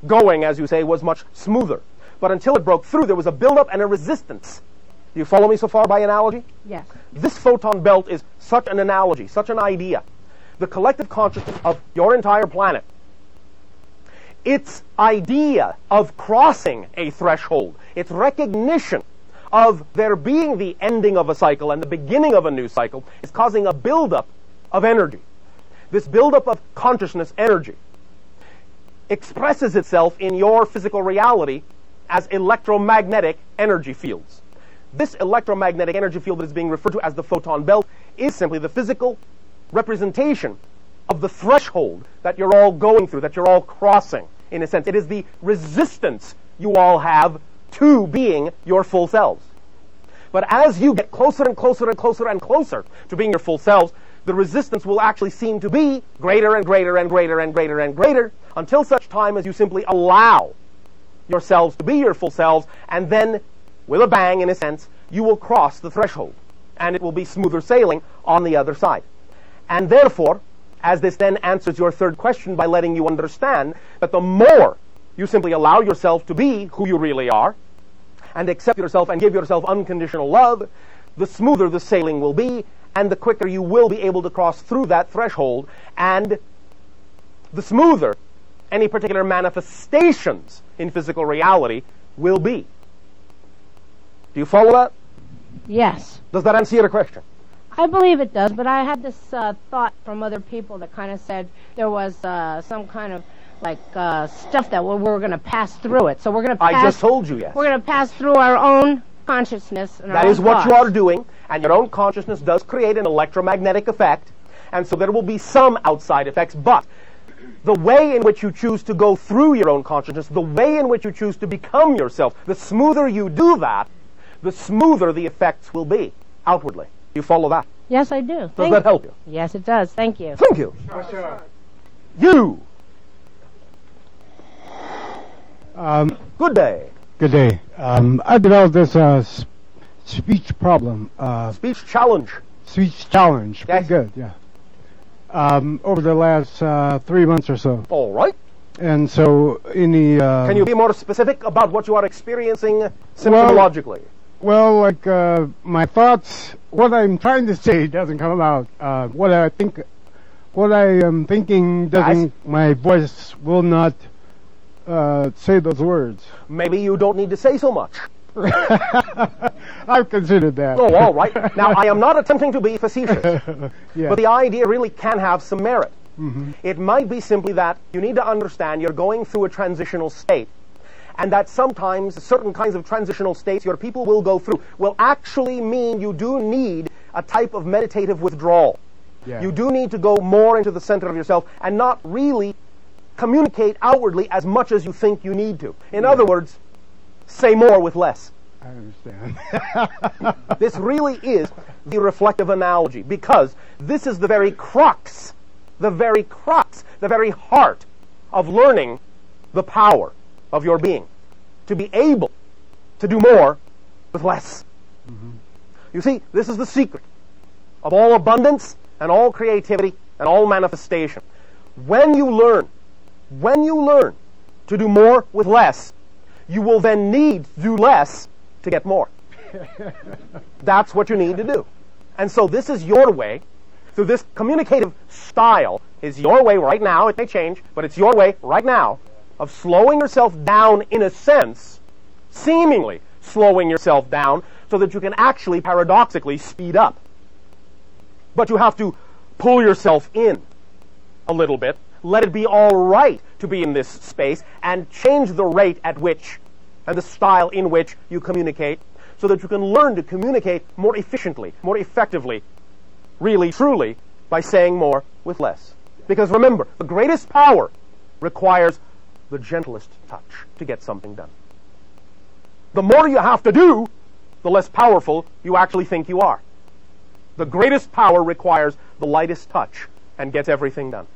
going, as you say, was much smoother. But until it broke through, there was a buildup and a resistance. Do you follow me so far by analogy? Yes. This photon belt is such an analogy, such an idea. The collective consciousness of your entire planet, its idea of crossing a threshold, its recognition of there being the ending of a cycle and the beginning of a new cycle, is causing a buildup of energy. This buildup of consciousness energy expresses itself in your physical reality as electromagnetic energy fields. This electromagnetic energy field that is being referred to as the photon belt is simply the physical representation of the threshold that you're all going through, that you're all crossing, in a sense. It is the resistance you all have to being your full selves. But as you get closer and closer and closer and closer to being your full selves, the resistance will actually seem to be greater and greater and greater and greater and greater until such time as you simply allow yourselves to be your full selves, and then, with a bang, in a sense, you will cross the threshold, and it will be smoother sailing on the other side. And therefore, as this then answers your third question by letting you understand that the more you simply allow yourself to be who you really are, and accept yourself and give yourself unconditional love, the smoother the sailing will be, and the quicker you will be able to cross through that threshold, and the smoother any particular manifestations in physical reality will be. Do you follow that? Yes. Does that answer your question? I believe it does, but I had this thought from other people that kind of said there was some kind of stuff that we're going to pass through it. So we're going to I just told you, yes. We're going to pass through our own consciousness and that is what you are doing, and your own consciousness does create an electromagnetic effect, and so there will be some outside effects, but the way in which you choose to go through your own consciousness, the way in which you choose to become yourself, the smoother you do that, the smoother the effects will be outwardly. Do you follow that? Yes, I do. Does that help you? Yes, it does. Thank you. Thank you. Sure. You. Good day. Good day. I developed this speech problem. Speech challenge. Speech challenge. Yes. Pretty good, yeah. Over the last 3 months or so. All right. And so in the... Can you be more specific about what you are experiencing symptomologically? Well, my thoughts, what I'm trying to say doesn't come out. What I am thinking doesn't, my voice will not say those words. Maybe you don't need to say so much. I've considered that. Oh, all right. Now, I am not attempting to be facetious, Yeah. but the idea really can have some merit. Mm-hmm. It might be simply that you need to understand you're going through a transitional state, and that sometimes certain kinds of transitional states your people will go through will actually mean you do need a type of meditative withdrawal. Yeah. You do need to go more into the center of yourself and not really communicate outwardly as much as you think you need to. In other words, say more with less. I understand. This really is the reflective analogy, because this is the very crux, the very heart of learning the power of your being, to be able to do more with less. Mm-hmm. You see, this is the secret of all abundance and all creativity and all manifestation. When you learn to do more with less, you will then need to do less to get more. That's what you need to do. And so this is your way, through this communicative style, is your way right now. It may change, but it's your way right now of slowing yourself down, in a sense, seemingly slowing yourself down, so that you can actually, paradoxically, speed up. But you have to pull yourself in a little bit, let it be all right to be in this space, and change the rate at which, and the style in which you communicate, so that you can learn to communicate more efficiently, more effectively, really, truly, by saying more with less. Because remember, the greatest power requires the gentlest touch to get something done. The more you have to do, the less powerful you actually think you are. The greatest power requires the lightest touch and gets everything done.